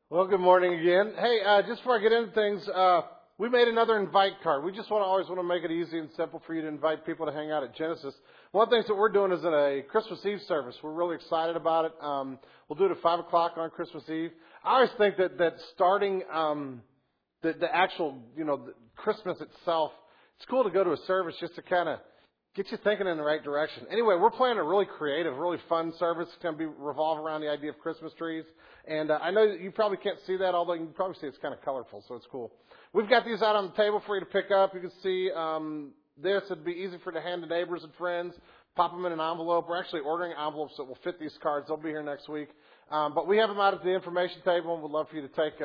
Well, good morning again. Hey, just before I get into things, we made another invite card. We just always want to make it easy and simple for you to invite people to hang out at Genesis. One of the things that we're doing is a Christmas Eve service. We're really excited about it. We'll do it at 5 o'clock on Christmas Eve. I always think that starting the actual, the Christmas itself, it's cool to go to a service just to kind of get you thinking in the right direction. Anyway, we're planning a really creative, really fun service. It's going to revolve around the idea of Christmas trees. And I know that you probably can't see that, although you can probably see it's kind of colorful, so it's cool. We've got these out on the table for you to pick up. You can see this. It'd be easy for you to hand to neighbors and friends. Pop them in an envelope. We're actually ordering envelopes that will fit these cards. They'll be here next week. But we have them out at the information table, and we'd love for you to take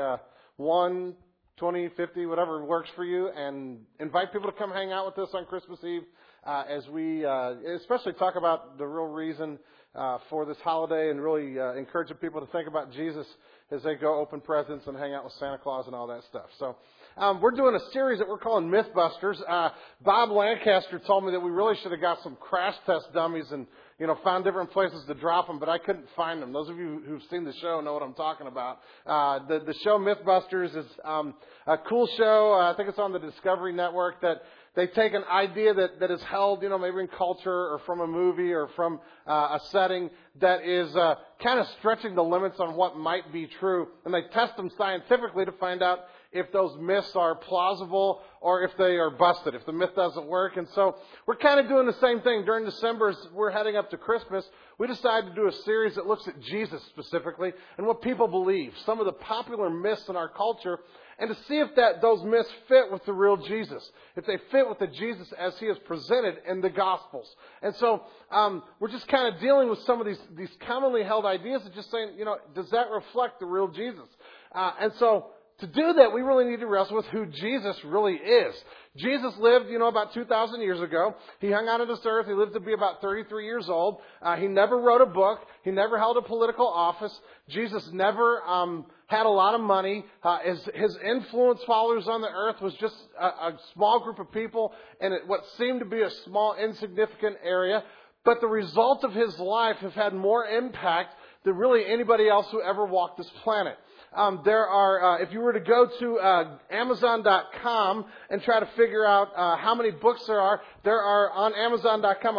1, 20, 50, whatever works for you, and invite people to come hang out with us on Christmas Eve as we especially talk about the real reason for this holiday and really encouraging people to think about Jesus as they go open presents and hang out with Santa Claus and all that stuff. So we're doing a series that we're calling Mythbusters. Bob Lancaster told me that we really should have got some crash test dummies and found different places to drop them, but I couldn't find them. Those of you who've seen the show know what I'm talking about. The show Mythbusters is a cool show. I think it's on the Discovery Network that they take an idea that is held, maybe in culture or from a movie or from a setting that is kind of stretching the limits on what might be true, and they test them scientifically to find out if those myths are plausible or if they are busted, if the myth doesn't work. And so we're kind of doing the same thing. During December, as we're heading up to Christmas, we decided to do a series that looks at Jesus specifically and what people believe, some of the popular myths in our culture, and to see if those myths fit with the real Jesus, if they fit with the Jesus as he is presented in the Gospels. And so we're just kind of dealing with some of these commonly held ideas and just saying, does that reflect the real Jesus? And so to do that, we really need to wrestle with who Jesus really is. Jesus lived, about 2,000 years ago. He hung out on this earth. He lived to be about 33 years old. He never wrote a book. He never held a political office. Jesus never had a lot of money. His influence followers on the earth was just a small group of people in what seemed to be a small, insignificant area. But the result of his life has had more impact than really anybody else who ever walked this planet. There are, if you were to go to Amazon.com and try to figure out how many books there are on Amazon.com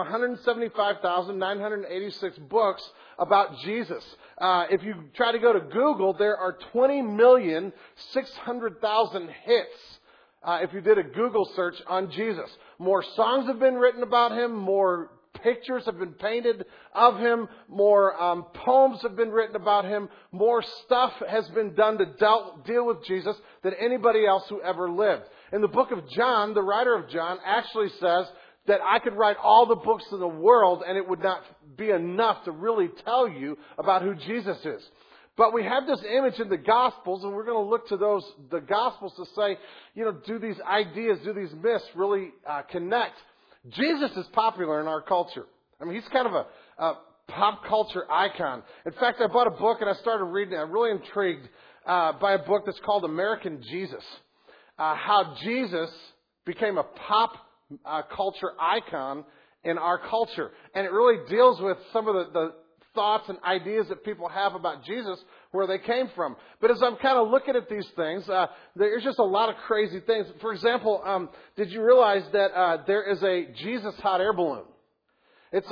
175,986 books about Jesus. If you try to go to Google, there are 20,600,000 hits. If you did a Google search on Jesus. More songs have been written about him, more pictures have been painted of him, more poems have been written about him, more stuff has been done to deal with Jesus than anybody else who ever lived. In the book of John, the writer of John actually says that I could write all the books in the world and it would not be enough to really tell you about who Jesus is. But we have this image in the Gospels, and we're going to look to the Gospels to say, do these ideas, do these myths really connect? Jesus is popular in our culture. I mean, he's kind of a pop culture icon. In fact, I bought a book and I started reading it. I'm really intrigued by a book that's called American Jesus. How Jesus became a pop culture icon in our culture. And it really deals with some of the thoughts and ideas that people have about Jesus, where they came from. But as I'm kind of looking at these things, there's just a lot of crazy things. For example, did you realize that there is a Jesus hot air balloon? It's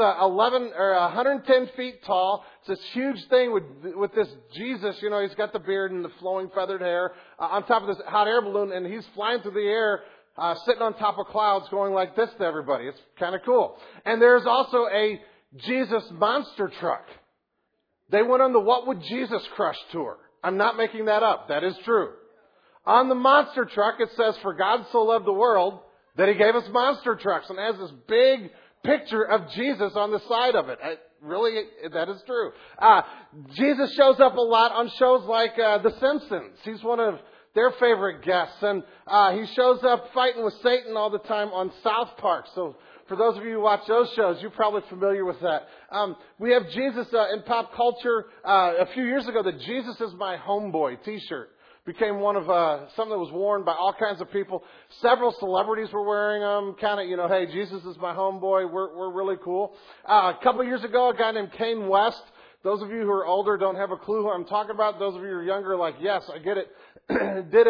110 feet tall. It's this huge thing with this Jesus. He's got the beard and the flowing feathered hair on top of this hot air balloon, and he's flying through the air, sitting on top of clouds, going like this to everybody. It's kind of cool. And there's also a Jesus monster truck. They went on the What Would Jesus Crush tour. I'm not making that up. That is true. On the monster truck, it says, "For God so loved the world that he gave us monster trucks." And it has this big picture of Jesus on the side of it. Really, that is true. Jesus shows up a lot on shows like The Simpsons. He's one of their favorite guests. And he shows up fighting with Satan all the time on South Park. So for those of you who watch those shows, you're probably familiar with that. We have Jesus in pop culture. A few years ago, the "Jesus is my homeboy" T-shirt became one of something that was worn by all kinds of people. Several celebrities were wearing them. Kind of, hey, Jesus is my homeboy. We're really cool. A couple of years ago, a guy named Kanye West Those of you who are older don't have a clue who I'm talking about. Those of you who are younger are like, yes, I get it. Did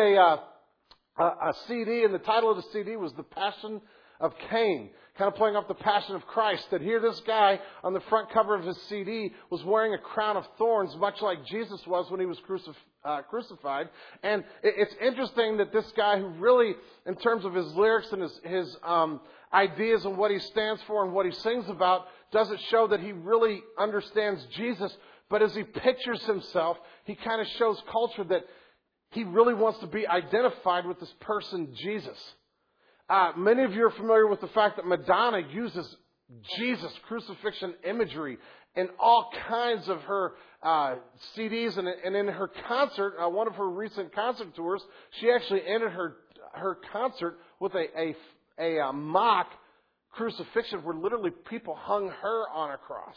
a CD, and the title of the CD was The Passion of Cain, kind of playing off the Passion of Christ. That here this guy on the front cover of his CD was wearing a crown of thorns, much like Jesus was when he was crucified. And it's interesting that this guy, who really, in terms of his lyrics and his ideas and what he stands for and what he sings about, doesn't show that he really understands Jesus. But as he pictures himself, he kind of shows culture that he really wants to be identified with this person, Jesus. Many of you are familiar with the fact that Madonna uses Jesus crucifixion imagery in all kinds of her CDs, and in her concert, one of her recent concert tours, she actually ended her concert with a mock crucifixion where literally people hung her on a cross.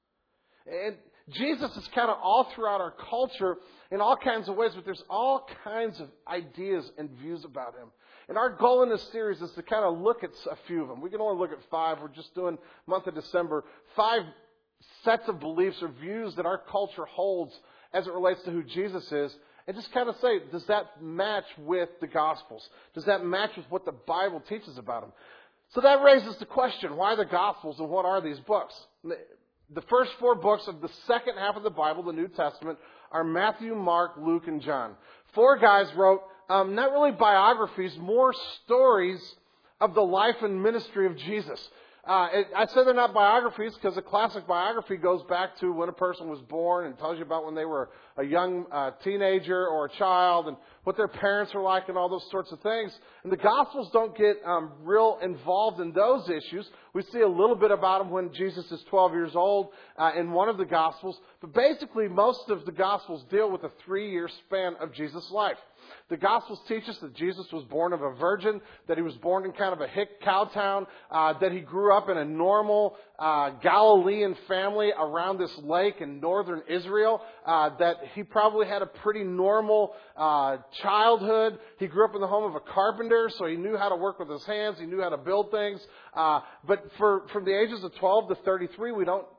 And Jesus is kind of all throughout our culture in all kinds of ways, but there's all kinds of ideas and views about him. And our goal in this series is to kind of look at a few of them. We can only look at 5. We're just doing month of December. 5 sets of beliefs or views that our culture holds as it relates to who Jesus is. And just kind of say, does that match with the Gospels? Does that match with what the Bible teaches about him? So that raises the question, why the Gospels and what are these books? The first 4 books of the second half of the Bible, the New Testament, are Matthew, Mark, Luke, and John. 4 guys wrote not really biographies, more stories of the life and ministry of Jesus. I say they're not biographies because a classic biography goes back to when a person was born and tells you about when they were a young teenager or a child and what their parents were like and all those sorts of things. And the Gospels don't get real involved in those issues. We see a little bit about them when Jesus is 12 years old in one of the Gospels. But basically, most of the Gospels deal with a 3-year span of Jesus' life. The Gospels teach us that Jesus was born of a virgin, that he was born in kind of a hick cow town, that he grew up in a normal Galilean family around this lake in northern Israel, that he probably had a pretty normal childhood. He grew up in the home of a carpenter, so he knew how to work with his hands. He knew how to build things. But from the ages of 12 to 33,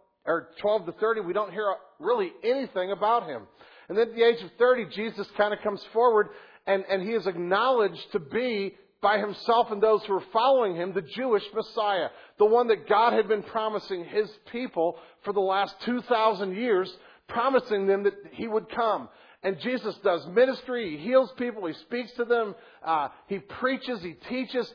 12 to 30, we don't hear really anything about him. And then at the age of 30, Jesus kind of comes forward and he is acknowledged to be, by himself and those who are following him, the Jewish Messiah. The one that God had been promising his people for the last 2,000 years, promising them that he would come. And Jesus does ministry. He heals people. He speaks to them. He preaches. He teaches.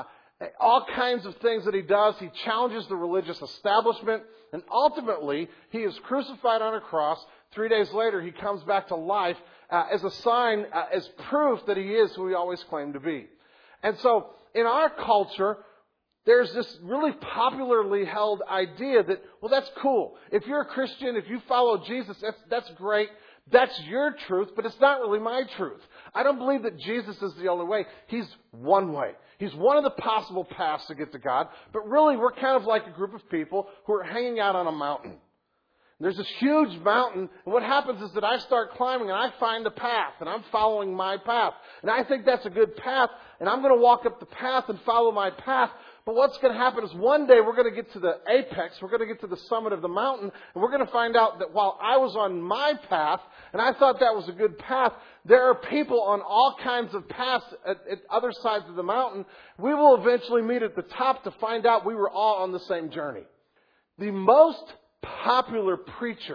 All kinds of things that he does. He challenges the religious establishment. And ultimately, he is crucified on a cross. 3 days later, he comes back to life as a sign, as proof that he is who he always claimed to be. And so, in our culture, there's this really popularly held idea that, well, that's cool. If you're a Christian, if you follow Jesus, that's great. That's your truth, but it's not really my truth. I don't believe that Jesus is the only way. He's one way. He's one of the possible paths to get to God. But really, we're kind of like a group of people who are hanging out on a mountain. There's this huge mountain, and what happens is that I start climbing, and I find a path, and I'm following my path. And I think that's a good path, and I'm going to walk up the path and follow my path. But what's going to happen is one day we're going to get to the apex, we're going to get to the summit of the mountain, and we're going to find out that while I was on my path, and I thought that was a good path, there are people on all kinds of paths at other sides of the mountain. We will eventually meet at the top to find out we were all on the same journey. The most popular preacher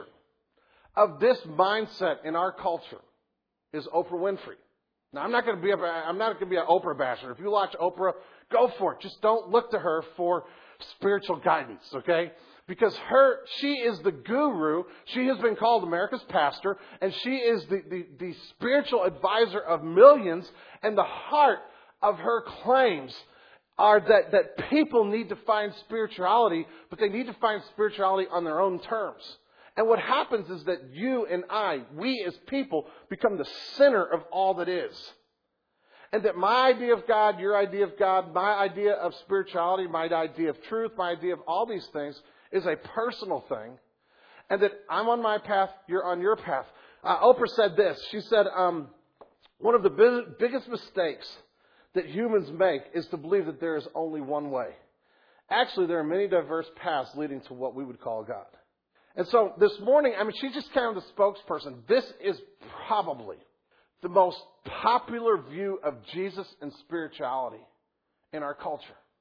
of this mindset in our culture is Oprah Winfrey. Now, I'm not going to be an Oprah basher. If you watch Oprah, go for it. Just don't look to her for spiritual guidance, okay? Because she is the guru. She has been called America's pastor, and she is the spiritual advisor of millions. And the heart of her claims are that people need to find spirituality, but they need to find spirituality on their own terms. And what happens is that you and we as people, become the center of all that is. And that my idea of God, your idea of God, my idea of spirituality, my idea of truth, my idea of all these things is a personal thing. And that I'm on my path, you're on your path. Oprah said this. She said, one of the biggest mistakes that humans make is to believe that there is only one way. Actually, there are many diverse paths leading to what we would call God. And so this morning, she's just kind of the spokesperson. This is probably the most popular view of Jesus and spirituality in our culture.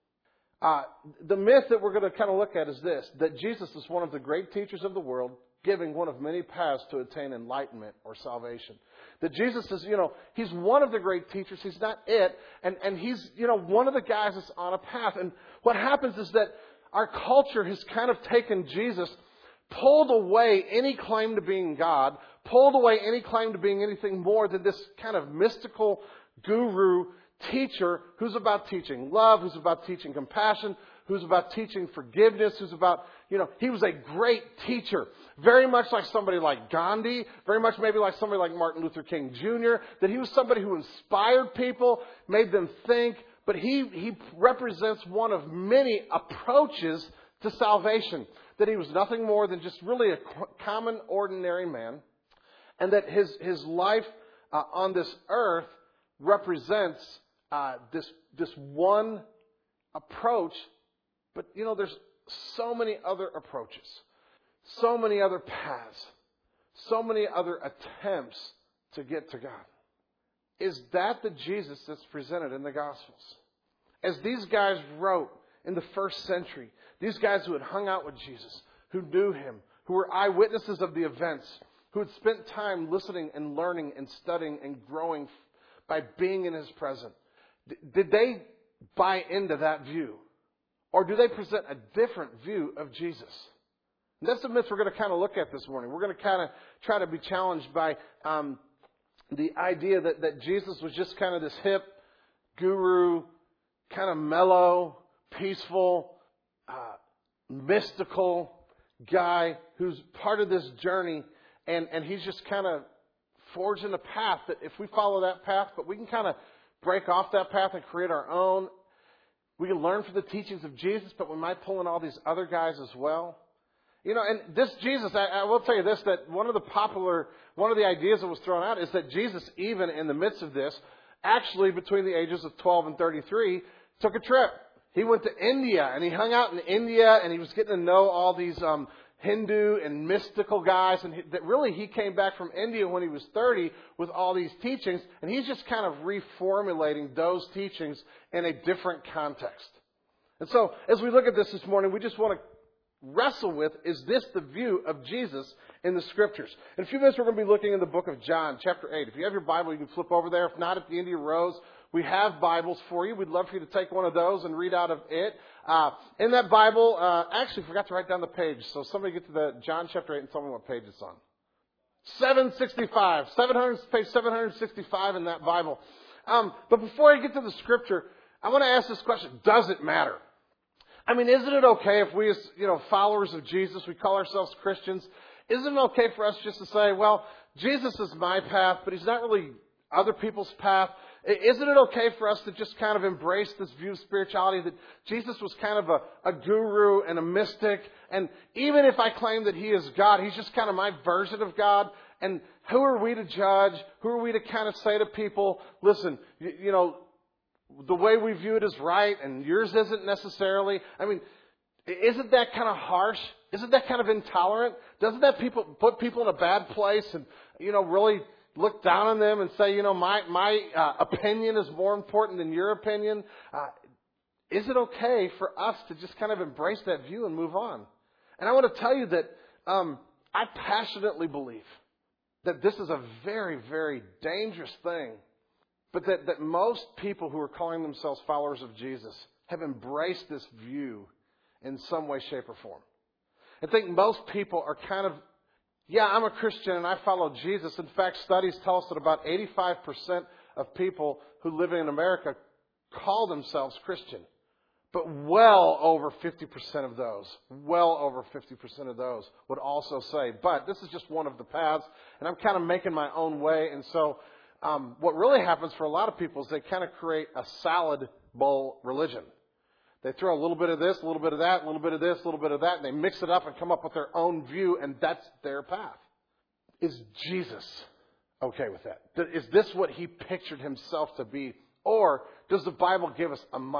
The myth that we're going to kind of look at is this, that Jesus is one of the great teachers of the world, giving one of many paths to attain enlightenment or salvation. That Jesus is, he's one of the great teachers. He's not it. And he's, one of the guys that's on a path. And what happens is that our culture has kind of taken Jesus, pulled away any claim to being God, pulled away any claim to being anything more than this kind of mystical guru teacher who's about teaching love, who's about teaching compassion, who's about teaching forgiveness, who's about, he was a great teacher. Very much like somebody like Gandhi, very much maybe like somebody like Martin Luther King Jr., that he was somebody who inspired people, made them think, but he represents one of many approaches to salvation. That he was nothing more than just really a common, ordinary man, and that his life on this earth represents this one approach. But, there's so many other approaches, so many other paths, so many other attempts to get to God. Is that the Jesus that's presented in the Gospels? As these guys wrote in the first century, these guys who had hung out with Jesus, who knew Him, who were eyewitnesses of the events, who had spent time listening and learning and studying and growing by being in His presence, did they buy into that view? Or do they present a different view of Jesus? And that's the myth we're going to kind of look at this morning. We're going to kind of try to be challenged by the idea that Jesus was just kind of this hip, guru, kind of mellow, peaceful, mystical guy who's part of this journey. And he's just kind of forging a path that if we follow that path, but we can kind of break off that path and create our own. We can learn from the teachings of Jesus, but we might pull in all these other guys as well. And this Jesus, I will tell you this, that one of the ideas that was thrown out is that Jesus, even in the midst of this, actually between the ages of 12 and 33, took a trip. He went to India, and he hung out in India, and he was getting to know all these Hindu and mystical guys, and that really he came back from India when he was 30 with all these teachings, and he's just kind of reformulating those teachings in a different context. And so, as we look at this morning, we just want to wrestle with, is this the view of Jesus in the Scriptures? In a few minutes, we're going to be looking in the book of John, chapter 8. If you have your Bible, you can flip over there. If not, at the end of your rows, we have Bibles for you. We'd love for you to take one of those and read out of it. In that Bible, I actually forgot to write down the page. So somebody get to the John chapter 8 and tell me what page it's on. 765. Page 765 in that Bible. But before I get to the Scripture, I want to ask this question. Does it matter? Isn't it okay if we as, followers of Jesus, we call ourselves Christians, isn't it okay for us just to say, well, Jesus is my path, but He's not really other people's path? Isn't it okay for us to just kind of embrace this view of spirituality that Jesus was kind of a guru and a mystic, and even if I claim that He is God, He's just kind of my version of God, and who are we to judge? Who are we to kind of say to people, listen, the way we view it is right and yours isn't necessarily? Isn't that kind of harsh? Isn't that kind of intolerant? Doesn't that put people in a bad place and, really look down on them and say, my opinion is more important than your opinion? Is it okay for us to just kind of embrace that view and move on? And I want to tell you that I passionately believe that this is a very, very dangerous thing. But that most people who are calling themselves followers of Jesus have embraced this view in some way, shape, or form. I think most people are kind of, I'm a Christian and I follow Jesus. In fact, studies tell us that about 85% of people who live in America call themselves Christian. But well over 50% of those would also say, but this is just one of the paths, and I'm kind of making my own way. And so what really happens for a lot of people is they kind of create a salad bowl religion. They throw a little bit of this, a little bit of that, a little bit of this, a little bit of that, and they mix it up and come up with their own view, and that's their path. Is Jesus okay with that? Is this what He pictured Himself to be? Or does the Bible give us a much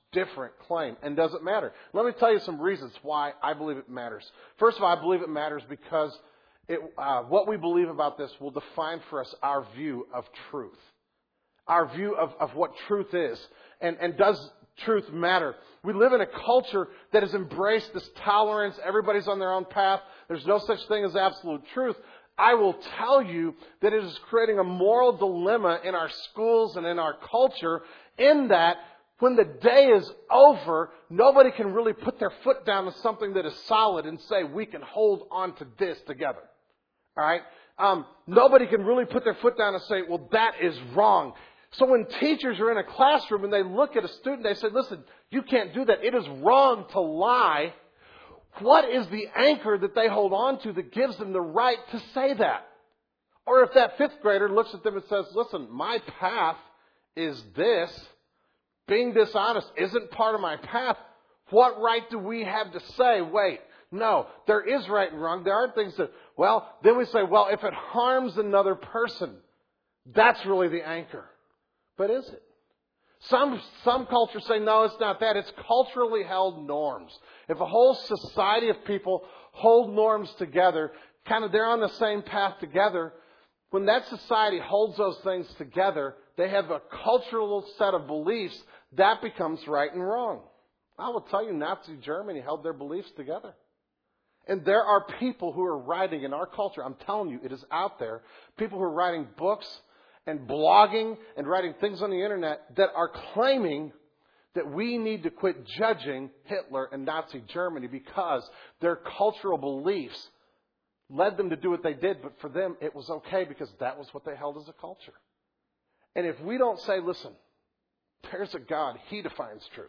different claim. And does it matter? Let me tell you some reasons why I believe it matters. First of all, I believe it matters because what we believe about this will define for us our view of truth. Our view of what truth is. And does truth matter? We live in a culture that has embraced this tolerance. Everybody's on their own path. There's no such thing as absolute truth. I will tell you that it is creating a moral dilemma in our schools and in our culture, in that when the day is over, nobody can really put their foot down on something that is solid and say, we can hold on to this together. All right? Nobody can really put their foot down and say, well, that is wrong. So when teachers are in a classroom and they look at a student, they say, listen, you can't do that. It is wrong to lie. What is the anchor that they hold on to that gives them the right to say that? Or if that fifth grader looks at them and says, listen, my path is this. Being dishonest isn't part of my path. What right do we have to say, wait, no, there is right and wrong. There are things that, then we say, if it harms another person, that's really the anchor. But is it? Some cultures say, no, it's not that. It's culturally held norms. If a whole society of people hold norms together, they're on the same path together, when that society holds those things together, they have a cultural set of beliefs that becomes right and wrong. I will tell you, Nazi Germany held their beliefs together. And there are people who are writing in our culture, I'm telling you, it is out there, people who are writing books and blogging and writing things on the internet that are claiming that we need to quit judging Hitler and Nazi Germany because their cultural beliefs led them to do what they did, but for them it was okay because that was what they held as a culture. And if we don't say, listen, there's a God, He defines truth,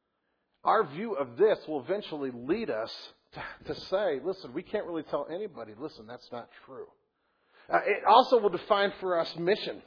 our view of this will eventually lead us to say, listen, we can't really tell anybody, listen, that's not true. It also will define for us mission.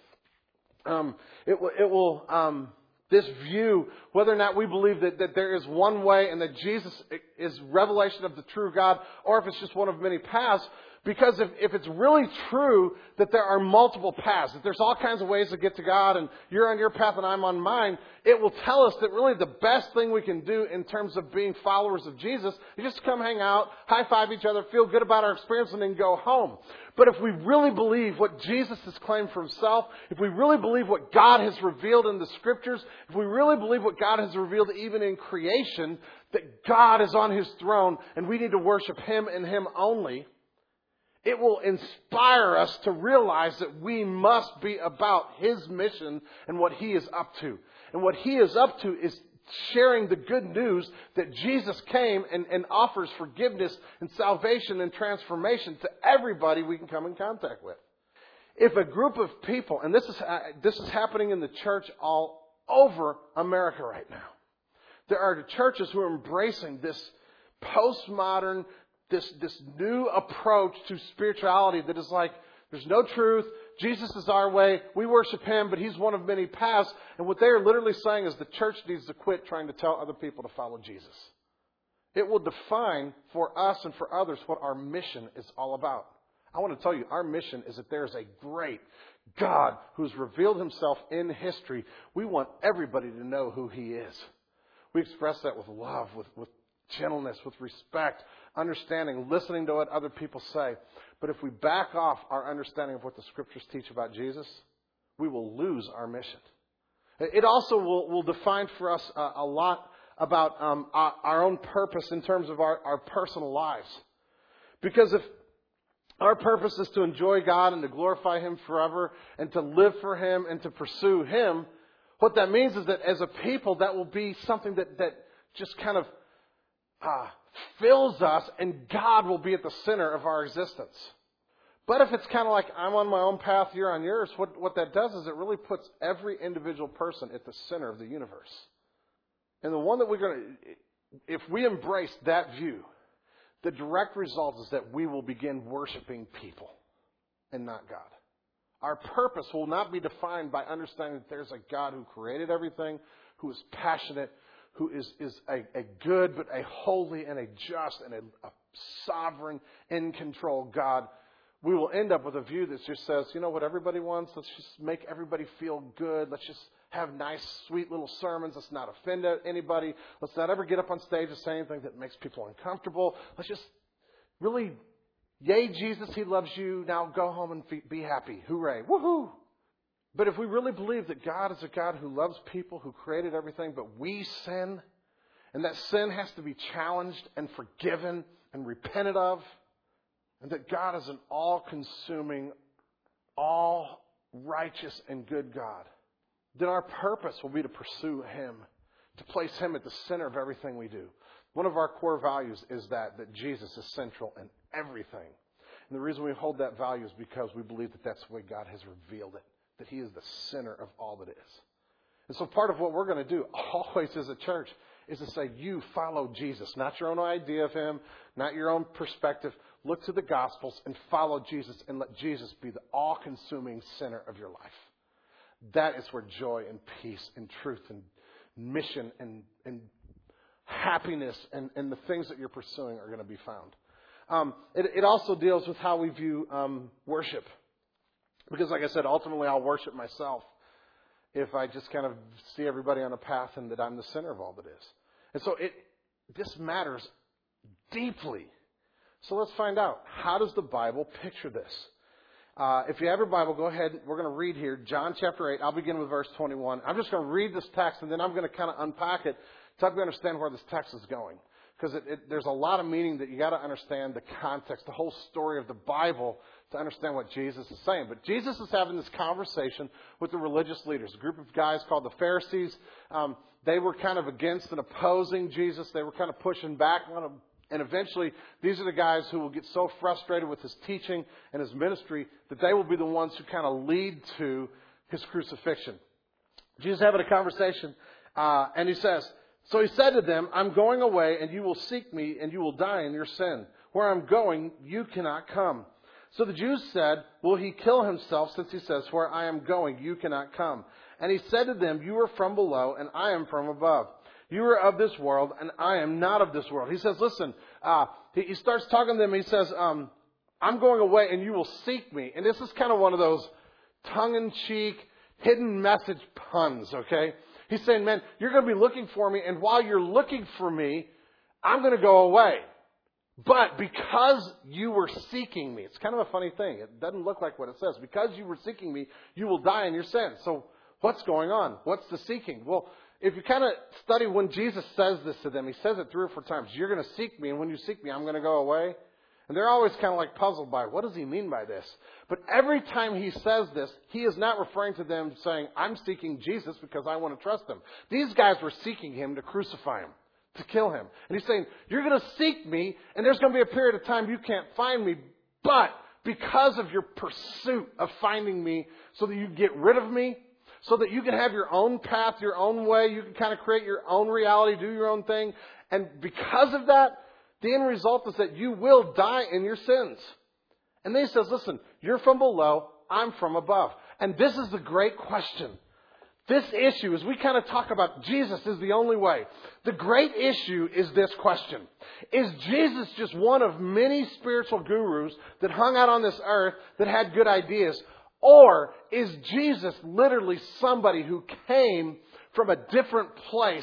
This view, whether or not we believe that there is one way and that Jesus is revelation of the true God, or if it's just one of many paths. Because if it's really true that there are multiple paths, that there's all kinds of ways to get to God and you're on your path and I'm on mine, it will tell us that really the best thing we can do in terms of being followers of Jesus is just come hang out, high-five each other, feel good about our experience and then go home. But if we really believe what Jesus has claimed for Himself, if we really believe what God has revealed in the Scriptures, if we really believe what God has revealed even in creation, that God is on His throne and we need to worship Him and Him only, it will inspire us to realize that we must be about His mission and what He is up to. And what He is up to is sharing the good news that Jesus came and offers forgiveness and salvation and transformation to everybody we can come in contact with. If a group of people, and this is happening in the church all over America right now. There are churches who are embracing this postmodern, this new approach to spirituality that is like, there's no truth. Jesus is our way. We worship Him, but He's one of many paths. And what they are literally saying is the church needs to quit trying to tell other people to follow Jesus. It will define for us and for others what our mission is all about. I want to tell you, our mission is that there is a great God who's revealed Himself in history. We want everybody to know who He is. We express that with love, with gentleness, with respect, understanding, listening to what other people say. But if we back off our understanding of what the Scriptures teach about Jesus, we will lose our mission. It also will define for us a lot about our own purpose in terms of our personal lives. Because if our purpose is to enjoy God and to glorify Him forever and to live for Him and to pursue Him, what that means is that as a people, that will be something that just kind of fills us, and God will be at the center of our existence. But if it's kind of like I'm on my own path, you're on yours, what that does is it really puts every individual person at the center of the universe. And the one that if we embrace that view, the direct result is that we will begin worshiping people and not God. Our purpose will not be defined by understanding that there's a God who created everything, who is passionate, who is a good, but a holy and a just and a sovereign, in control God. we will end up with a view that just says, you know what everybody wants? Let's just make everybody feel good. Let's just have nice, sweet little sermons. Let's not offend anybody. Let's not ever get up on stage and say anything that makes people uncomfortable. Let's just really, yay, Jesus, He loves you. Now go home and be happy. Hooray. Woohoo. But if we really believe that God is a God who loves people, who created everything, but we sin, and that sin has to be challenged and forgiven and repented of, and that God is an all-consuming, all-righteous and good God, then our purpose will be to pursue Him, to place Him at the center of everything we do. One of our core values is that Jesus is central in everything. And the reason we hold that value is because we believe that that's the way God has revealed it, that He is the center of all that is. And so part of what we're going to do always as a church is to say, you follow Jesus, not your own idea of Him, not your own perspective. Look to the Gospels and follow Jesus and let Jesus be the all-consuming center of your life. That is where joy and peace and truth and mission and happiness and the things that you're pursuing are going to be found. It also deals with how we view worship. Because like I said, ultimately I'll worship myself if I just kind of see everybody on a path and that I'm the center of all that is. And so this matters deeply. So let's find out, how does the Bible picture this? If you have your Bible, go ahead. We're going to read here, John chapter 8. I'll begin with verse 21. I'm just going to read this text, and then I'm going to kind of unpack it to help you understand where this text is going. Because there's a lot of meaning that you got to understand the context, the whole story of the Bible to understand what Jesus is saying. But Jesus is having this conversation with the religious leaders, a group of guys called the Pharisees. They were kind of against and opposing Jesus. They were kind of pushing back on him. And eventually, these are the guys who will get so frustrated with His teaching and His ministry that they will be the ones who kind of lead to His crucifixion. Jesus is having a conversation, and He says, so He said to them, I'm going away, and you will seek me, and you will die in your sin. Where I'm going, you cannot come. So the Jews said, will He kill Himself, since He says, where I am going, you cannot come? And He said to them, you are from below, and I am from above. You are of this world, and I am not of this world. He says, listen, he starts talking to them. He says, I'm going away, and you will seek me. And this is kind of one of those tongue-in-cheek, hidden message puns, okay? He's saying, man, you're going to be looking for me, and while you're looking for me, I'm going to go away. But because you were seeking me, it's kind of a funny thing. It doesn't look like what it says. Because you were seeking me, you will die in your sin. So what's going on? What's the seeking? Well, if you kind of study when Jesus says this to them, He says it 3 or 4 times. You're going to seek me, and when you seek me, I'm going to go away. And they're always kind of like puzzled by, what does He mean by this? But every time He says this, He is not referring to them saying, I'm seeking Jesus because I want to trust Him. These guys were seeking Him to crucify Him, to kill Him. And He's saying, you're going to seek me, and there's going to be a period of time you can't find me. But because of your pursuit of finding me so that you get rid of me, so that you can have your own path, your own way, you can kind of create your own reality, do your own thing. And because of that, the end result is that you will die in your sins. And then He says, listen, you're from below, I'm from above. And this is the great question. This issue, as we kind of talk about Jesus is the only way, the great issue is this question. Is Jesus just one of many spiritual gurus that hung out on this earth that had good ideas? Or is Jesus literally somebody who came from a different place,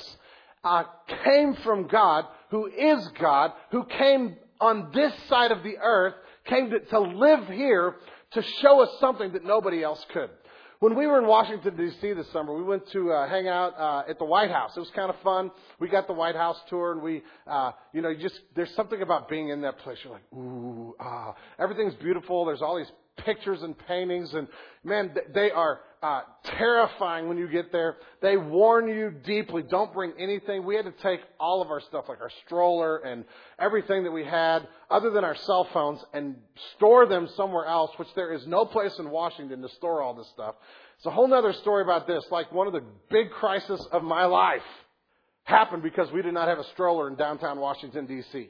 came from God, who is God, who came on this side of the earth, came to live here to show us something that nobody else could? When we were in Washington, D.C. this summer, we went to hang out at the White House. It was kind of fun. We got the White House tour, and we, there's something about being in that place. You're like, ooh, everything's beautiful. There's all these pictures and paintings, and man, they are terrifying when you get there. They warn you deeply, don't bring anything. We had to take all of our stuff, like our stroller and everything that we had, other than our cell phones, and store them somewhere else, which there is no place in Washington to store all this stuff. It's a whole other story about this. Like, one of the big crises of my life happened because we did not have a stroller in downtown Washington, D.C.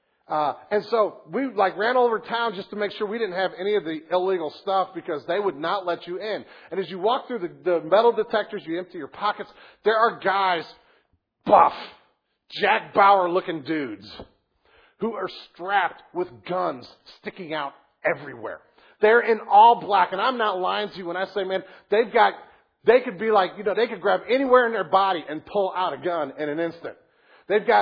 And so we ran all over town just to make sure we didn't have any of the illegal stuff, because they would not let you in. And as you walk through the metal detectors, you empty your pockets, there are guys, buff, Jack Bauer looking dudes, who are strapped with guns sticking out everywhere. They're in all black. And I'm not lying to you when I say, man, they could be like, they could grab anywhere in their body and pull out a gun in an instant. They've got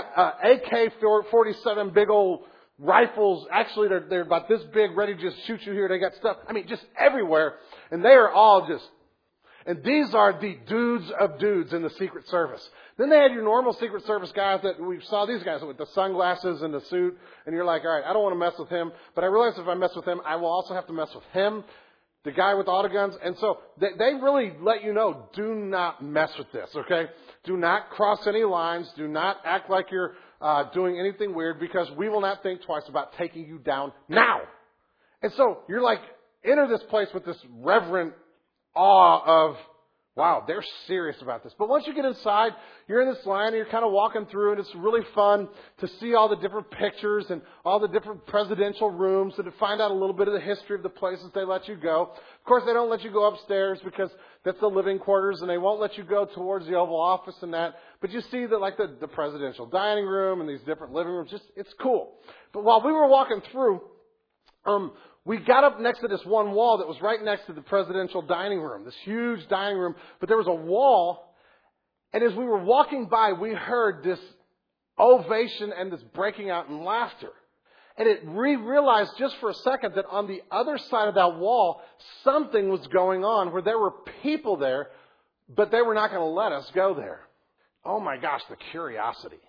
AK-47 big old rifles. Actually, they're about this big, ready to just shoot you here. They got stuff, just everywhere. And they are all and these are the dudes of dudes in the Secret Service. Then they had your normal Secret Service guys that we saw these guys with the sunglasses and the suit. And you're like, all right, I don't want to mess with him. But I realize if I mess with him, I will also have to mess with him, the guy with all the guns. And so they really let you know, do not mess with this, okay? Do not cross any lines. Do not act like you're doing anything weird, because we will not think twice about taking you down now. And so you're like, enter this place with this reverent awe of, wow, they're serious about this. But once you get inside, you're in this line and you're kind of walking through, and it's really fun to see all the different pictures and all the different presidential rooms, and to find out a little bit of the history of the places they let you go. Of course, they don't let you go upstairs because that's the living quarters, and they won't let you go towards the Oval Office and that. But you see that, like the presidential dining room and these different living rooms, it's cool. But while we were walking through, we got up next to this one wall that was right next to the presidential dining room, this huge dining room. But there was a wall, and as we were walking by, we heard this ovation and this breaking out in laughter. And we realized just for a second that on the other side of that wall, something was going on where there were people there, but they were not going to let us go there. Oh my gosh, the curiosity.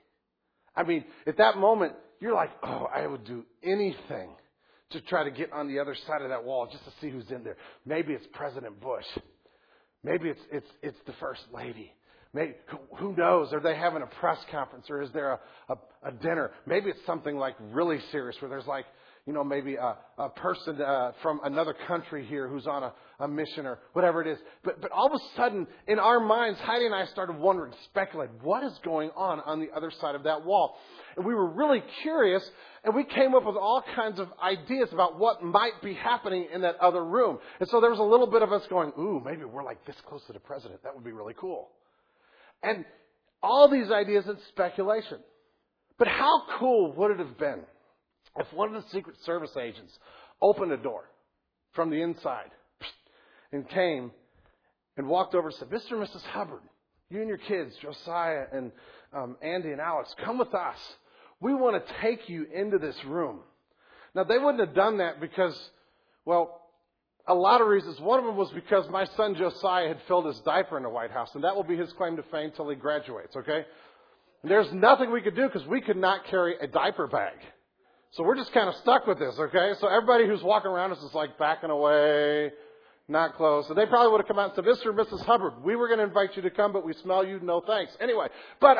At that moment, you're like, oh, I would do anything to try to get on the other side of that wall just to see who's in there. Maybe it's President Bush. Maybe it's the First Lady. Maybe, who knows? Are they having a press conference, or is there a dinner? Maybe it's something like really serious where there's like, maybe a person from another country here who's on a mission or whatever it is. But all of a sudden, in our minds, Heidi and I started wondering, speculating, what is going on the other side of that wall? And we were really curious, and we came up with all kinds of ideas about what might be happening in that other room. And so there was a little bit of us going, ooh, maybe we're like this close to the president. That would be really cool. And all these ideas and speculation. But how cool would it have been if one of the Secret Service agents opened a door from the inside and came and walked over and said, Mr. and Mrs. Hubbard, you and your kids, Josiah and Andy and Alex, come with us. We want to take you into this room. Now, they wouldn't have done that because, well, a lot of reasons. One of them was because my son Josiah had filled his diaper in the White House, and that will be his claim to fame till he graduates, okay? And there's nothing we could do because we could not carry a diaper bag. So we're just kind of stuck with this, okay? So everybody who's walking around us is like backing away, not close. So they probably would have come out and said, Mr. and Mrs. Hubbard, we were going to invite you to come, but we smell you, no thanks. Anyway, but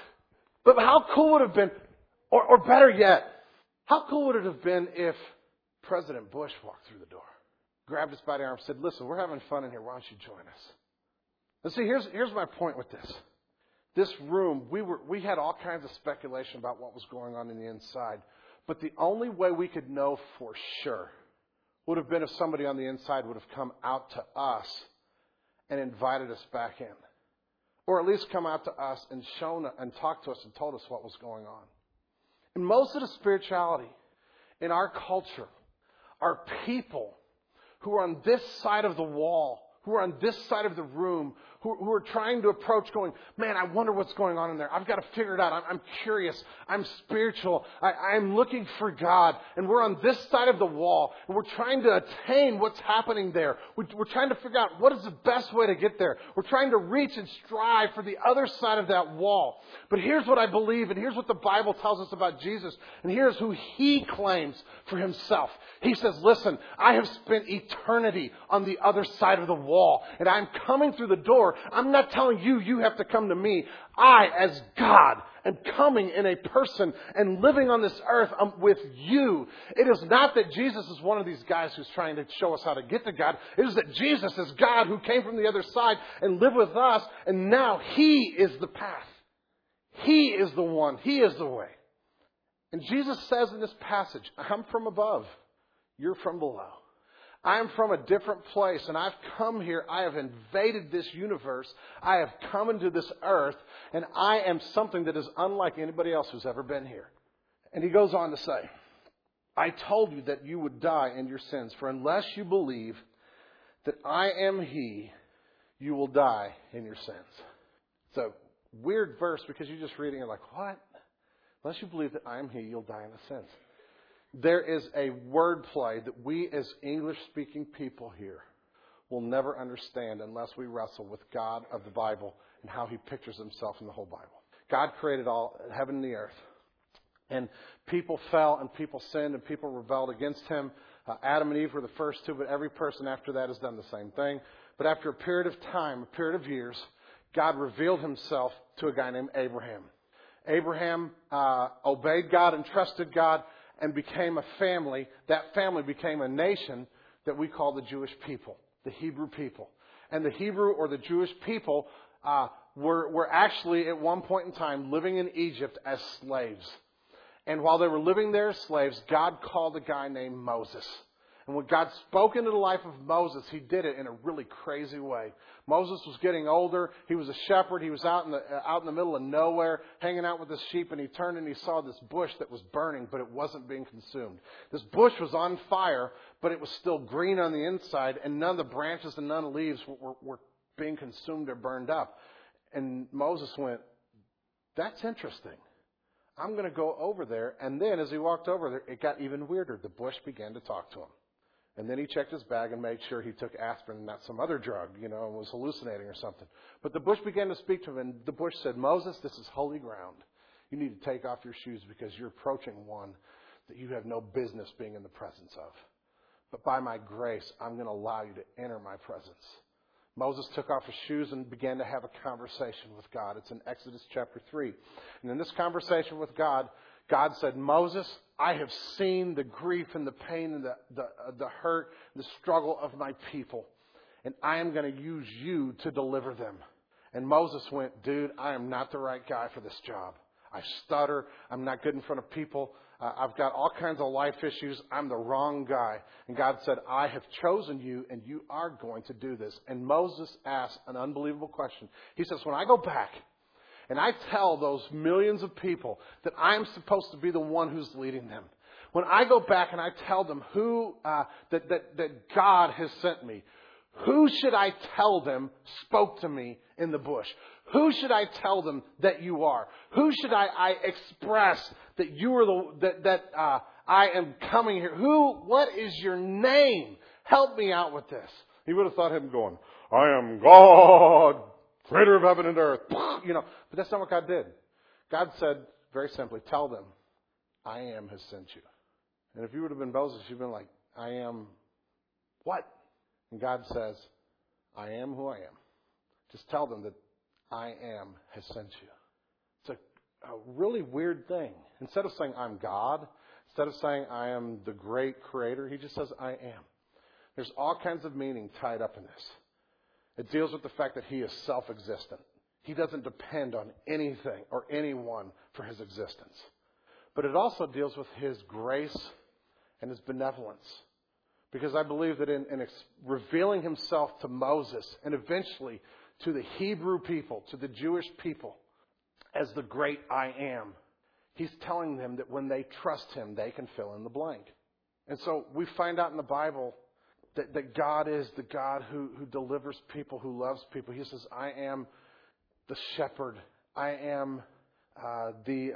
how cool would it have been, or better yet, how cool would it have been if President Bush walked through the door, grabbed us by the arm, said, listen, we're having fun in here. Why don't you join us? And see, here's my point with this. This room, we had all kinds of speculation about what was going on in the inside. But the only way we could know for sure would have been if somebody on the inside would have come out to us and invited us back in. Or at least come out to us and shown and talked to us and told us what was going on. And most of the spirituality in our culture are people who are on this side of the wall, who are on this side of the room, who are trying to approach going, man, I wonder what's going on in there. I've got to figure it out. I'm curious. I'm spiritual. I'm looking for God. And we're on this side of the wall. And we're trying to attain what's happening there. We're trying to figure out what is the best way to get there. We're trying to reach and strive for the other side of that wall. But here's what I believe, and here's what the Bible tells us about Jesus. And here's who He claims for Himself. He says, listen, I have spent eternity on the other side of the wall. And I'm coming through the door. I'm not telling you, you have to come to me. I, as God, am coming in a person and living on this earth with you. It is not that Jesus is one of these guys who's trying to show us how to get to God. It is that Jesus is God who came from the other side and lived with us. And now He is the path. He is the one. He is the way. And Jesus says in this passage, I'm from above. You're from below. I'm from a different place, and I've come here. I have invaded this universe. I have come into this earth, and I am something that is unlike anybody else who's ever been here. And He goes on to say, I told you that you would die in your sins, for unless you believe that I am He, you will die in your sins. It's a weird verse because you just read it and you're like, what? Unless you believe that I am He, you'll die in the sins. There is a wordplay that we as English-speaking people here will never understand unless we wrestle with God of the Bible and how He pictures Himself in the whole Bible. God created all heaven and the earth. And people fell and people sinned and people rebelled against Him. Adam and Eve were the first two, but every person after that has done the same thing. But after a period of time, a period of years, God revealed Himself to a guy named Abraham. Abraham obeyed God and trusted God and became a family. That family became a nation that we call the Jewish people, the Hebrew people. And the Hebrew or the Jewish people were actually at one point in time living in Egypt as slaves. And while they were living there as slaves, God called a guy named Moses. And when God spoke into the life of Moses, He did it in a really crazy way. Moses was getting older. He was a shepherd. He was out in the middle of nowhere, hanging out with his sheep, and he turned and he saw this bush that was burning, but it wasn't being consumed. This bush was on fire, but it was still green on the inside, and none of the branches and none of the leaves were being consumed or burned up. And Moses went, that's interesting. I'm going to go over there. And then as he walked over there, it got even weirder. The bush began to talk to him. And then he checked his bag and made sure he took aspirin, not some other drug, and was hallucinating or something. But the bush began to speak to him, and the bush said, Moses, this is holy ground. You need to take off your shoes because you're approaching one that you have no business being in the presence of. But by my grace, I'm going to allow you to enter my presence. Moses took off his shoes and began to have a conversation with God. It's in Exodus chapter 3. And in this conversation with God, God said, Moses, I have seen the grief and the pain and the hurt, the struggle of my people. And I am going to use you to deliver them. And Moses went, dude, I am not the right guy for this job. I stutter. I'm not good in front of people. I've got all kinds of life issues. I'm the wrong guy. And God said, I have chosen you and you are going to do this. And Moses asked an unbelievable question. He says, when I go back and I tell those millions of people that I'm supposed to be the one who's leading them, when I go back and I tell them that God has sent me, who should I tell them spoke to me in the bush? Who should I tell them that you are? Who should I express that you are I am coming here? What is your name? Help me out with this. He would have thought him going, I am God, creator of heaven and earth. But that's not what God did. God said very simply, tell them, I am has sent you. And if you would have been Moses, you'd been like, I am what? And God says, I am who I am. Just tell them that I am has sent you. It's a really weird thing. Instead of saying I'm God, instead of saying I am the great creator, He just says I am. There's all kinds of meaning tied up in this. It deals with the fact that He is self-existent. He doesn't depend on anything or anyone for His existence. But it also deals with His grace and His benevolence. Because I believe that in revealing Himself to Moses and eventually to the Hebrew people, to the Jewish people, as the great I am, He's telling them that when they trust Him, they can fill in the blank. And so we find out in the Bible that God is the God who delivers people, who loves people. He says, I am the shepherd. I am the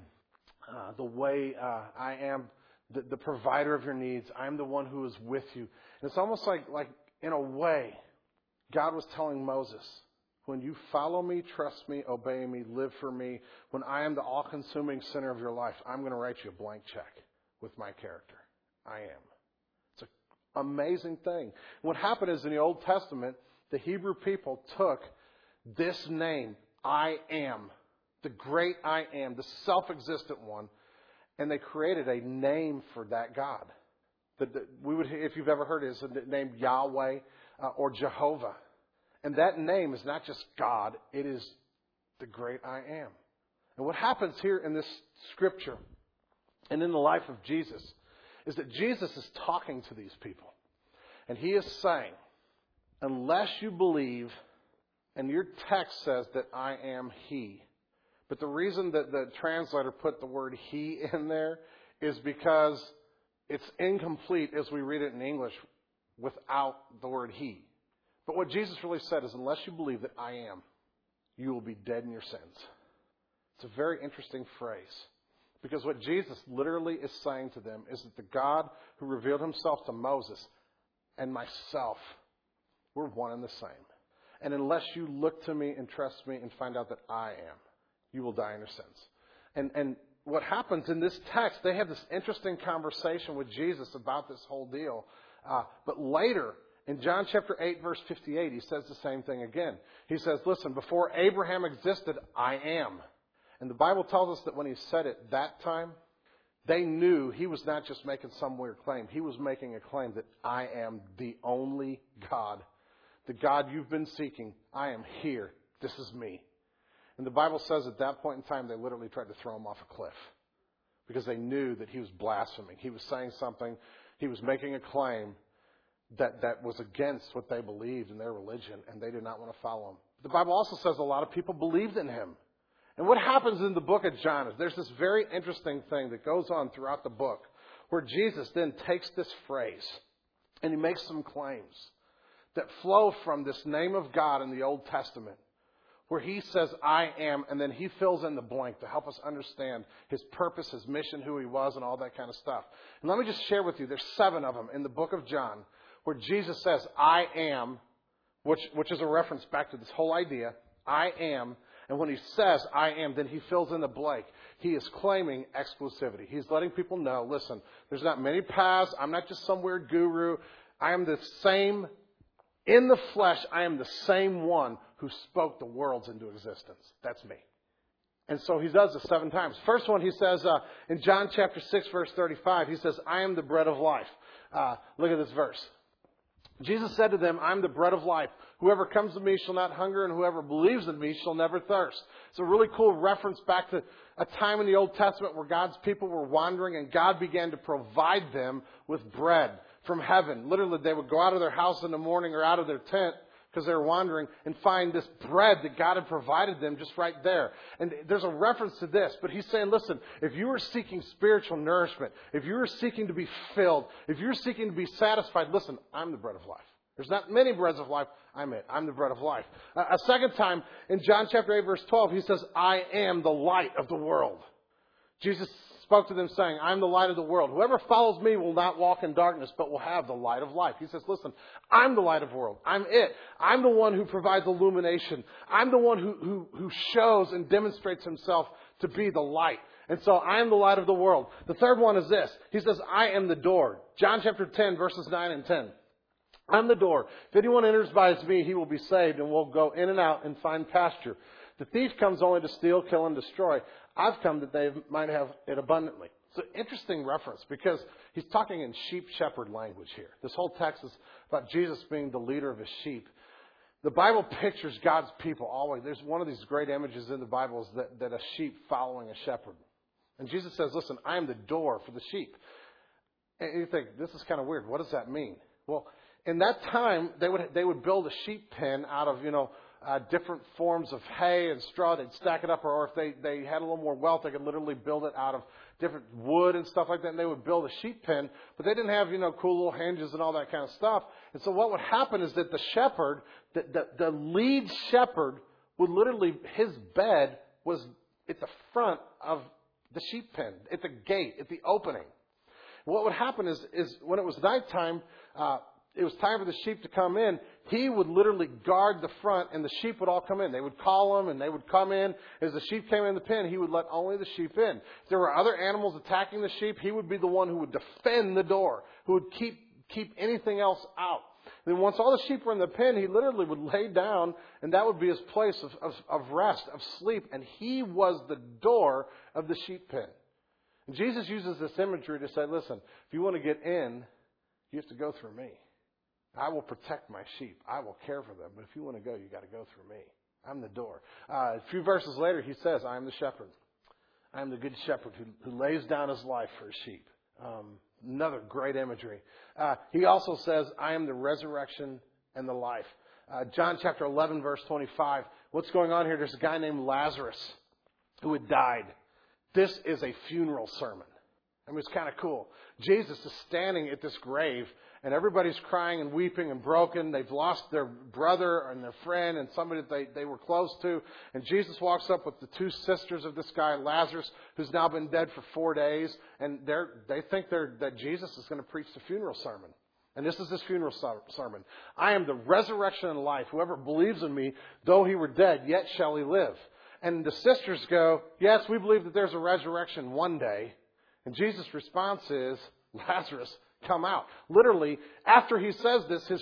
way. I am the provider of your needs. I'm the one who is with you. And it's almost like in a way, God was telling Moses, when you follow me, trust me, obey me, live for me, when I am the all-consuming center of your life, I'm going to write you a blank check with my character. I am. It's an amazing thing. What happened is in the Old Testament, the Hebrew people took this name, I am, the great I am, the self-existent one, and they created a name for that God. If you've ever heard it, it's the name Yahweh or Jehovah. And that name is not just God, it is the great I am. And what happens here in this scripture and in the life of Jesus is that Jesus is talking to these people. And He is saying, unless you believe, and your text says that I am He. But the reason that the translator put the word He in there is because it's incomplete as we read it in English without the word he. But what Jesus really said is, unless you believe that I am, you will be dead in your sins. It's a very interesting phrase. Because what Jesus literally is saying to them is that the God who revealed himself to Moses and myself, we're one and the same. And unless you look to me and trust me and find out that I am, you will die in your sins. And what happens in this text, they have this interesting conversation with Jesus about this whole deal. But later, in John chapter 8, verse 58, he says the same thing again. He says, listen, before Abraham existed, I am. And the Bible tells us that when he said it that time, they knew he was not just making some weird claim. He was making a claim that I am the only God. The God you've been seeking. I am here. This is me. And the Bible says at that point in time, they literally tried to throw him off a cliff. Because they knew that he was blaspheming. He was saying something. He was making a claim that was against what they believed in their religion. And they did not want to follow him. The Bible also says a lot of people believed in him. And what happens in the book of John is there's this very interesting thing that goes on throughout the book where Jesus then takes this phrase and he makes some claims that flow from this name of God in the Old Testament where he says, I am, and then he fills in the blank to help us understand his purpose, his mission, who he was, and all that kind of stuff. And let me just share with you, there's 7 of them in the book of John where Jesus says, I am, which is a reference back to this whole idea, I am. And when he says, I am, then he fills in the blank. He is claiming exclusivity. He's letting people know, listen, there's not many paths. I'm not just some weird guru. I am the same, in the flesh, I am the same one who spoke the worlds into existence. That's me. And so he does this 7 times. First one, he says, in John chapter 6, verse 35, he says, I am the bread of life. Look at this verse. Jesus said to them, I am the bread of life. Whoever comes to me shall not hunger, and whoever believes in me shall never thirst. It's a really cool reference back to a time in the Old Testament where God's people were wandering, and God began to provide them with bread from heaven. Literally, they would go out of their house in the morning or out of their tent because they were wandering and find this bread that God had provided them just right there. And there's a reference to this, but he's saying, listen, if you are seeking spiritual nourishment, if you are seeking to be filled, if you're seeking to be satisfied, listen, I'm the bread of life. There's not many breads of life. I'm it. I'm the bread of life. A second time, in John chapter 8, verse 12, he says, I am the light of the world. Jesus spoke to them saying, I'm the light of the world. Whoever follows me will not walk in darkness, but will have the light of life. He says, listen, I'm the light of the world. I'm it. I'm the one who provides illumination. I'm the one who shows and demonstrates himself to be the light. And so I am the light of the world. The third one is this. He says, I am the door. John chapter 10, verses 9 and 10. I'm the door. If anyone enters by me, he will be saved and will go in and out and find pasture. The thief comes only to steal, kill, and destroy. I've come that they might have it abundantly. It's an interesting reference because he's talking in sheep shepherd language here. This whole text is about Jesus being the leader of his sheep. The Bible pictures God's people always. There's one of these great images in the Bible is that a sheep following a shepherd. And Jesus says, listen, I am the door for the sheep. And you think, this is kind of weird. What does that mean? Well, in that time, they would build a sheep pen out of, different forms of hay and straw. They'd stack it up, or if they had a little more wealth, they could literally build it out of different wood and stuff like that, and they would build a sheep pen. But they didn't have, cool little hinges and all that kind of stuff. And so what would happen is that the shepherd, the lead shepherd, would literally, his bed was at the front of the sheep pen, at the gate, at the opening. What would happen is when it was nighttime, it was time for the sheep to come in, he would literally guard the front and the sheep would all come in. They would call him and they would come in. As the sheep came in the pen, he would let only the sheep in. If there were other animals attacking the sheep, he would be the one who would defend the door, who would keep anything else out. Then once all the sheep were in the pen, he literally would lay down and that would be his place of rest, of sleep. And he was the door of the sheep pen. And Jesus uses this imagery to say, listen, if you want to get in, you have to go through me. I will protect my sheep. I will care for them. But if you want to go, you got to go through me. I'm the door. A few verses later, he says, I am the shepherd. I am the good shepherd who lays down his life for his sheep. Another great imagery. He also says, I am the resurrection and the life. John chapter 11, verse 25. What's going on here? There's a guy named Lazarus who had died. This is a funeral sermon. I mean, it's kind of cool. Jesus is standing at this grave, and everybody's crying and weeping and broken. They've lost their brother and their friend and somebody that they were close to. And Jesus walks up with the two sisters of this guy, Lazarus, who's now been dead for 4 days. And they think that Jesus is going to preach the funeral sermon. And this is his funeral sermon. I am the resurrection and life. Whoever believes in me, though he were dead, yet shall he live. And the sisters go, yes, we believe that there's a resurrection one day. And Jesus' response is, Lazarus, come out. Literally, after he says this, his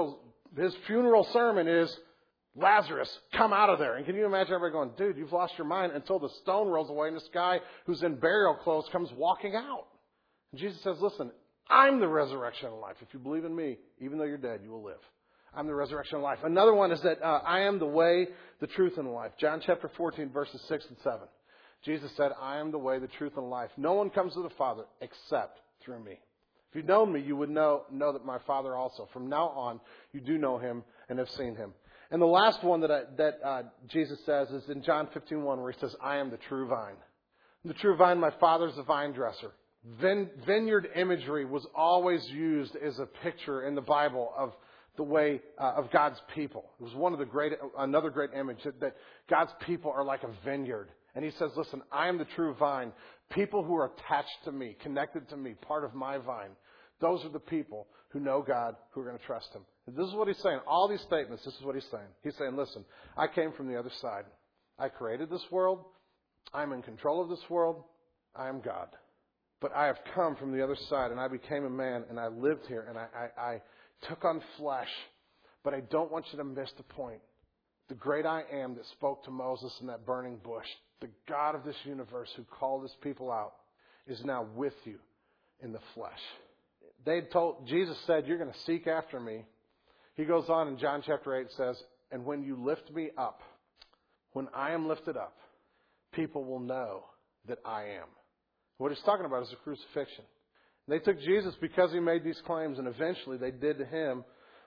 funeral sermon is, Lazarus, come out of there. And can you imagine everybody going, dude, you've lost your mind, until the stone rolls away and this guy who's in burial clothes comes walking out. And Jesus says, listen, I'm the resurrection and life. If you believe in me, even though you're dead, you will live. I'm the resurrection and life. Another one is that I am the way, the truth, and the life. John chapter 14, verses 6 and 7. Jesus said, I am the way, the truth, and life. No one comes to the Father except through me. If you'd known me, you would know that my Father also. From now on, you do know him and have seen him. And the last one that Jesus says is in John 15:1, where he says, I am the true vine. The true vine, my Father's the vine dresser. Vineyard imagery was always used as a picture in the Bible of the way of God's people. It was another great image that God's people are like a vineyard. And he says, listen, I am the true vine. People who are attached to me, connected to me, part of my vine. Those are the people who know God, who are going to trust him. And this is what he's saying. All these statements, this is what he's saying. He's saying, listen, I came from the other side. I created this world. I'm in control of this world. I am God. But I have come from the other side, and I became a man, and I lived here, and I took on flesh. But I don't want you to miss the point. The great I am that spoke to Moses in that burning bush, the God of this universe who called his people out, is now with you in the flesh. Jesus said, you're going to seek after me. He goes on in John chapter 8, says, and when you lift me up, when I am lifted up, people will know that I am. What he's talking about is the crucifixion. They took Jesus because he made these claims, and eventually they did to him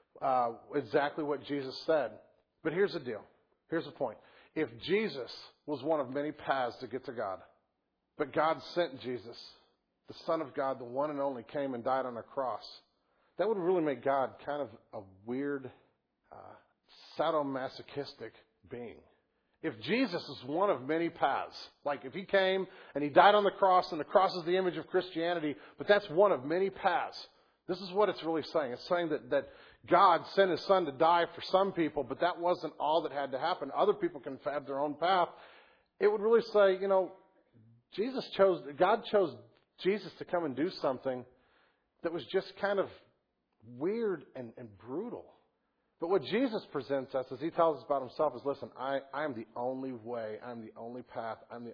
exactly what Jesus said. But here's the deal. Here's the point. If Jesus was one of many paths to get to God, but God sent Jesus, the Son of God, the one and only, came and died on a cross, that would really make God kind of a weird, sadomasochistic being. If Jesus is one of many paths, like if he came and he died on the cross, and the cross is the image of Christianity, but that's one of many paths, this is what it's really saying. It's saying that God sent his son to die for some people, but that wasn't all that had to happen. Other people can have their own path. It would really say, God chose Jesus to come and do something that was just kind of weird and brutal. But what Jesus presents us, as he tells us about himself, is, listen, I am the only way, I'm the only path,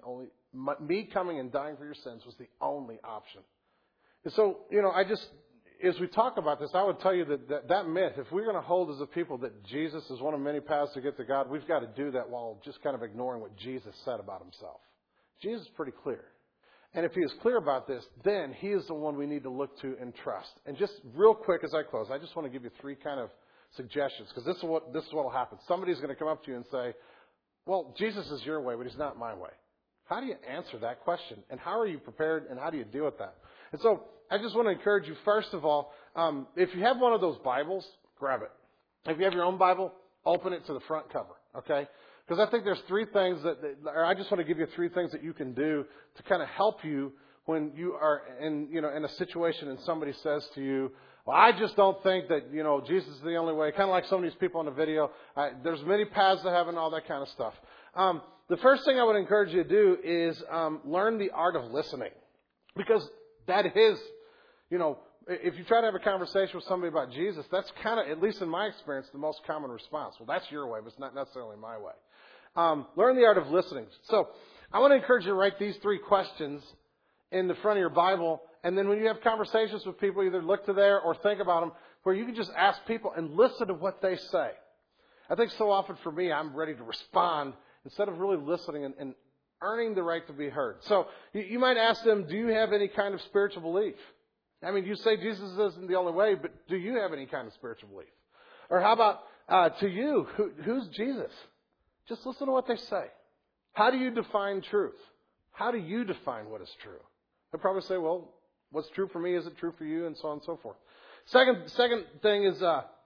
me coming and dying for your sins was the only option. And so, as we talk about this, I would tell you that myth, if we're going to hold as a people that Jesus is one of many paths to get to God, we've got to do that while just kind of ignoring what Jesus said about himself. Jesus is pretty clear. And if he is clear about this, then he is the one we need to look to and trust. And just real quick as I close, I just want to give you 3 kind of suggestions, because this is what will happen. Somebody's going to come up to you and say, well, Jesus is your way, but he's not my way. How do you answer that question? And how are you prepared, and how do you deal with that? And so I just want to encourage you, first of all, if you have one of those Bibles, grab it. If you have your own Bible, open it to the front cover, okay? Because I think there's 3 things I just want to give you 3 things that you can do to kind of help you when you are in a situation and somebody says to you, well, I just don't think that, Jesus is the only way. Kind of like some of these people on the video. There's many paths to heaven, all that kind of stuff. The first thing I would encourage you to do is learn the art of listening. Because that is, if you try to have a conversation with somebody about Jesus, that's kind of, at least in my experience, the most common response. Well, that's your way, but it's not necessarily my way. Learn the art of listening. So I want to encourage you to write these 3 questions in the front of your Bible. And then when you have conversations with people, either look to there or think about them, where you can just ask people and listen to what they say. I think so often for me, I'm ready to respond instead of really listening and earning the right to be heard. So you might ask them, do you have any kind of spiritual belief? I mean, you say Jesus isn't the only way, but do you have any kind of spiritual belief? Or how about to you, who's Jesus? Just listen to what they say. How do you define truth? How do you define what is true? He'll probably say, well, what's true for me isn't true for you, and so on and so forth. Second thing is,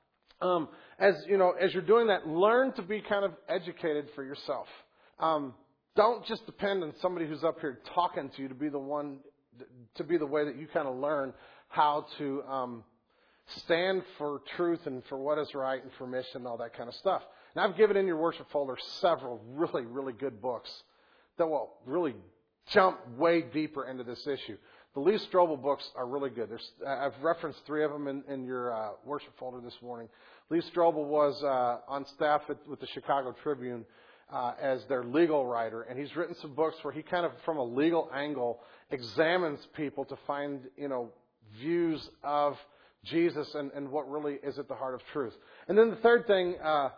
as you're doing that, learn to be kind of educated for yourself. Don't just depend on somebody who's up here talking to you to be the way that you kind of learn how to stand for truth and for what is right and for mission and all that kind of stuff. And I've given in your worship folder several really, really good books that will really jump way deeper into this issue. The Lee Strobel books are really good. I've referenced 3 of them in your worship folder this morning. Lee Strobel was on staff with the Chicago Tribune as their legal writer, and he's written some books where he kind of, from a legal angle, examines people to find, views of Jesus and what really is at the heart of truth. And then the third thing,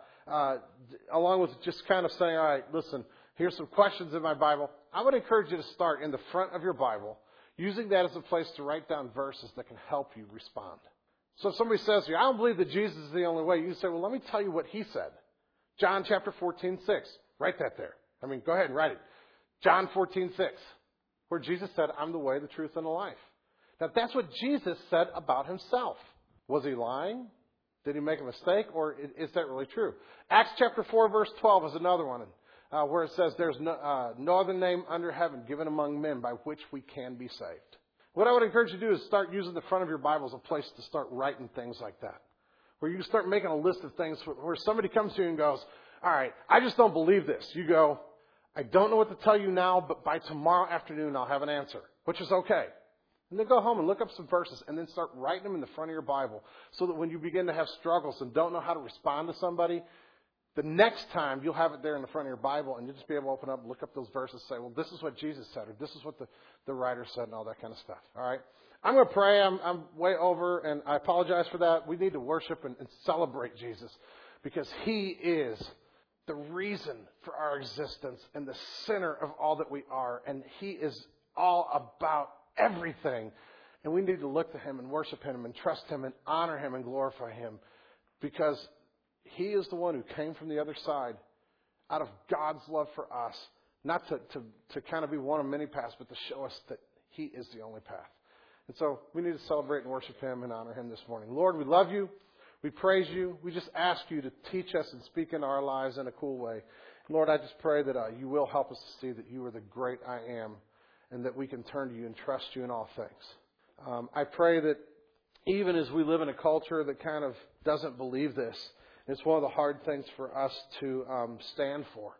along with just kind of saying, all right, listen, here's some questions in my Bible. I would encourage you to start in the front of your Bible, using that as a place to write down verses that can help you respond. So if somebody says to you, I don't believe that Jesus is the only way, you say, well, let me tell you what he said. John chapter 14:6. Write that there. Go ahead and write it. John 14:6, where Jesus said, I'm the way, the truth, and the life. Now, that's what Jesus said about himself. Was he lying? Did he make a mistake? Or is that really true? Acts chapter 4, verse 12 is another one where it says, there's no other name under heaven given among men by which we can be saved. What I would encourage you to do is start using the front of your Bible as a place to start writing things like that. Where you start making a list of things where somebody comes to you and goes, all right, I just don't believe this. You go, I don't know what to tell you now, but by tomorrow afternoon I'll have an answer, which is okay. And then go home and look up some verses and then start writing them in the front of your Bible so that when you begin to have struggles and don't know how to respond to somebody, the next time you'll have it there in the front of your Bible and you'll just be able to open up and look up those verses and say, well, this is what Jesus said, or this is what the writer said, and all that kind of stuff. All right? I'm going to pray. I'm way over, and I apologize for that. We need to worship and celebrate Jesus because he is the reason for our existence and the center of all that we are, and he is all about everything. And we need to look to him and worship him and trust him and honor him and glorify him because he is the one who came from the other side out of God's love for us, not to kind of be one of many paths, but to show us that he is the only path. And so we need to celebrate and worship him and honor him this morning. Lord, we love you. We praise you. We just ask you to teach us and speak in our lives in a cool way. Lord, I just pray that you will help us to see that you are the great I am and that we can turn to you and trust you in all things. I pray that even as we live in a culture that kind of doesn't believe this, it's one of the hard things for us to stand for.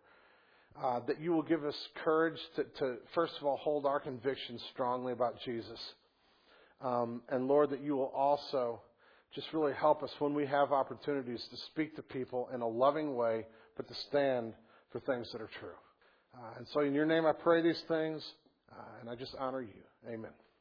That you will give us courage to, first of all, hold our convictions strongly about Jesus. And Lord, that you will also just really help us when we have opportunities to speak to people in a loving way, but to stand for things that are true. And so in your name I pray these things, and I just honor you. Amen.